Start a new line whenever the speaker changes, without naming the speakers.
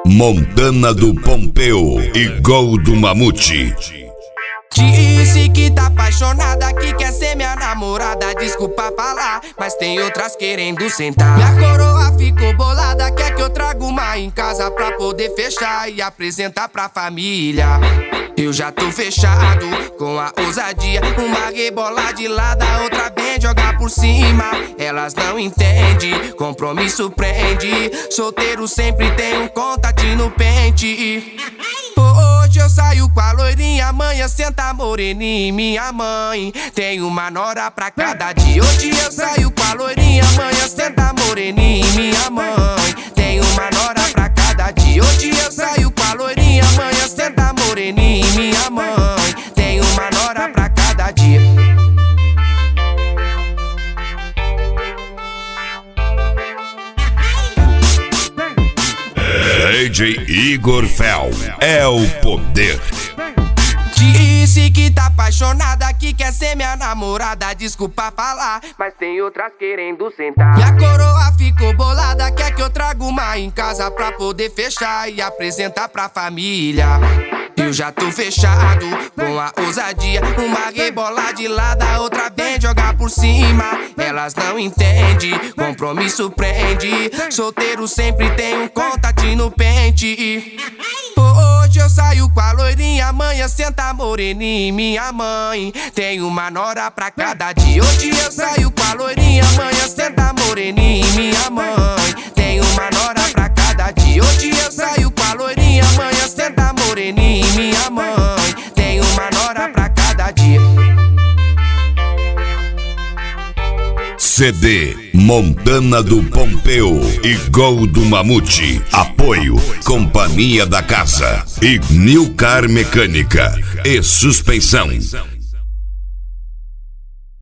Montana do Pompeu e Gol do Mamute.
Disse que tá apaixonada, que quer ser minha namorada. Desculpa falar, mas tem outras querendo sentar. Minha coroa ficou bolada, quer que eu traga uma em casa pra poder fechar e apresentar pra família. Eu já tô fechado com a ousadia, uma rebola de lado, a outra vem jogar por cima. Elas não entendem, compromisso prende. Solteiro sempre tem um contatinho no pente. Hoje eu saio com a loirinha, amanhã senta moreninha, minha mãe. Tem uma nora pra cada dia. Hoje eu saio com a loirinha, amanhã senta moreninha, minha mãe. Tem uma nora pra cada dia. Hoje eu saio com a loirinha, amanhã senta moreninha, minha mãe. Tem uma nora pra cada dia.
DJ Igor Fel é o poder.
Disse que tá apaixonada, que quer ser minha namorada. Desculpa falar, mas tem outras querendo sentar. Minha coroa ficou bolada, quer que eu traga uma em casa pra poder fechar e apresentar pra família. Eu já tô fechado com a ousadia, uma rebola de lado, a outra vem jogar por cima. Elas não entendem, compromisso prende. Solteiro sempre tem um contatinho no pente. Hoje eu saio com a loirinha, amanhã senta moreninha, minha mãe. Tem uma nora pra cada dia. Hoje eu saio com a loirinha, amanhã senta moreninha, minha mãe. Tem uma nora pra cada dia. Hoje eu saio com a loirinha, amanhã senta moreninha, minha mãe. Tem uma nora pra cada dia.
CD Montana do Pompeu e Gol do Mamute. Apoio Companhia da Casa e Nilcar Mecânica e Suspensão.